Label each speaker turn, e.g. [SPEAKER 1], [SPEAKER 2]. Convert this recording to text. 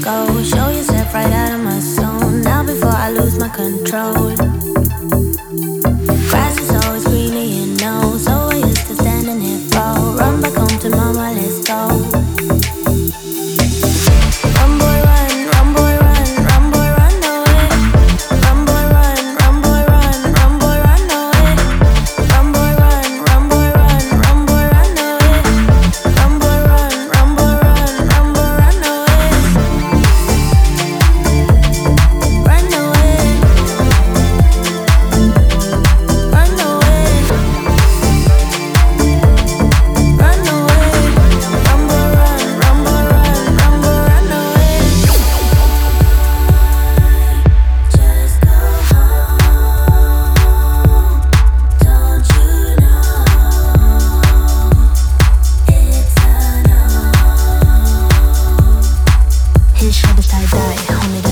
[SPEAKER 1] go. Show yourself right out of my zone. Now before I lose my control. Grass is always greener, you know. So I used to stand in it for. Run back home to mama, let's go. Run boy run, run boy run, run boy run away. Run boy run, run boy run, run boy run away. Run boy run, run boy run, run boy run away. Run boy run, run boy run, run boy run away. Run away. Run away. Run away. Run boy run, run boy run, run boy run away. Just go home. Don't you know it's a no?
[SPEAKER 2] His shot tie dye, honey